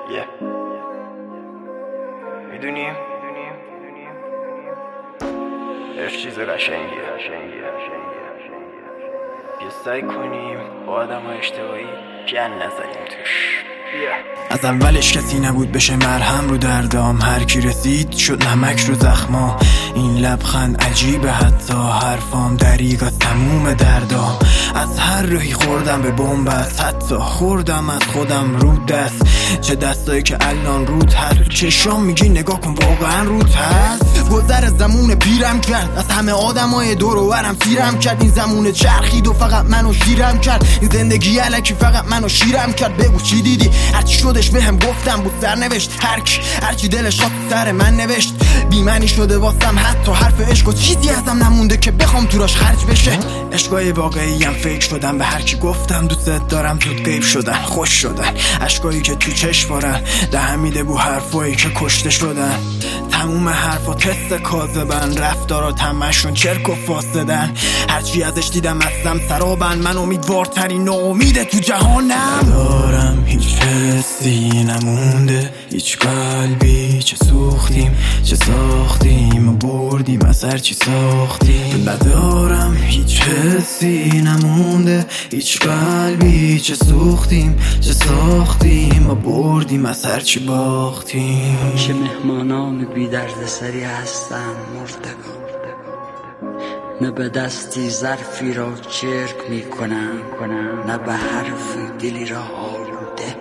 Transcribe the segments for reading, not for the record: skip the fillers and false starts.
میدونیم عشق چیز قشنگیه. بیا سعی کنیم با آدم های اشتباهی گن نزنیم توش. از اولش کسی نبود بشه مرهم رو دردام، هر کی رسید شد نمک رو زخمام. این لبخند عجیبه، حتی حرفام دریغ از تموم دردام. از هر راهی خوردم به بنبست، حتی خوردم از خودم رو دست. چه دستایی که الان رود هست، چشام میگی نگاه کن واقعا رود هست. گذر زمون پیرم کرد، از همه آدمای دور و برم سیرم کرد. این زمون چرخید و فقط منو شیرم کرد. این زندگی الکی فقط منو شیرم کرد. بگو چی دیدی؟ هرچی شدش بهم گفتم بود سرنوشت. هرچی دلش خواست سر من نوشت. بی‌معنی شده واسم حتی حرف عشق و چیزی ازم نمونده که بخوام توراش خرج بشه. عشقای واقعی هم فیک شدن، به هر کی گفتم دوست دارم زود غیب شدن. خوش شدن اشکایی که تو چشم بارن، دهن میده بو حرفایی که کشته شدن. تموم حرفا تست کاذبن، رفتارا تمشون چرک و فاسدن. هرچی ازش دیدم ازم سرابن، من امیدوارترین ناامیده تو جهانم. ندارم هیچ حسی نمونده، هیچ قلبی، چه سوختیم چه ساختیم و بردیم از هرچی ساختیم. ندارم هیچ حسی نمونده، هیچ قلبی، چه سوختیم چه ساختیم و بردیم از هرچی باختیم. چه مهمانان بی درد سری هستن مردگان، نه به دستی ظرفی را چرک می کنن، نه به حرفی دلی را آلوده،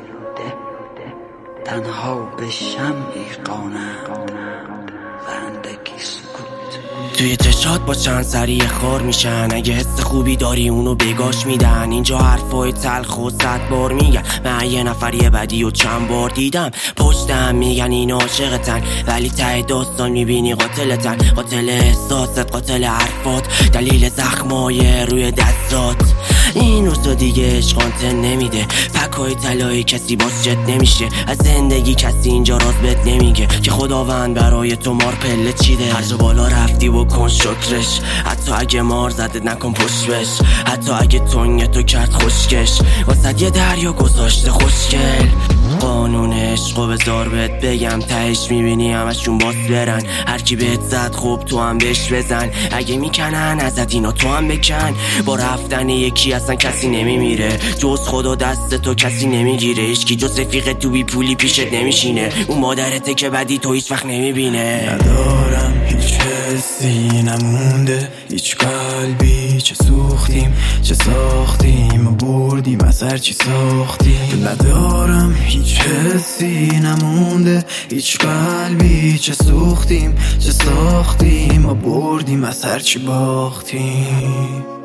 تنها به شمعی قانند و اندکی سکوت. توی چشات با چند سری خار میشن، اگه حس خوبی داری اونو بگاش میدن. اینجا حرفای تلخ و 100 بار میگن، من یه نفری بدی و چند بار دیدم پشتم میگن این عاشقتن، ولی ته داستان میبینی قاتلتن. قاتل احساست، قاتل حرفات، دلیل زخمای روی دستات. این روزا دیگه عشقانتن نمیده، پکای طلایی کسی باز جد نمیشه. از زندگی کسی اینجا راز بد نمیگه که خداوند برای تو مار پله چیده. هر جا بالا رفتی بکن شکرش، حتی اگه مار زده نکن پشت بش. حتی اگه تنگ تو کرد خوشکش، واسه یه دریا گذاشته خوشگل. قانون عشقو بذار بهت بگم، تهش میبینی همشون باس برن. هر کی بهت زد خوب تو هم بهش بزن، اگه میکنن ازت اینا تو هم بکن. با رفتن یکی اصلا کسی نمیمیره، جز خدا دست تو کسی نمیگیره. هیچکی جز رفیق تو بی پولی پیشت نمیشینه، اون مادرته که بدی تو هیچ وقت نمیبینه. ندارم هیچ حسی نمونده، هیچ قلبی، چه سوختیم چه ساختیم و بردیم از هرچی ساختیم. ندارم هیچ حسی نمونده، هیچ قلبی، چه سوختیم چه ساختیم و بردیم از هرچی باختیم.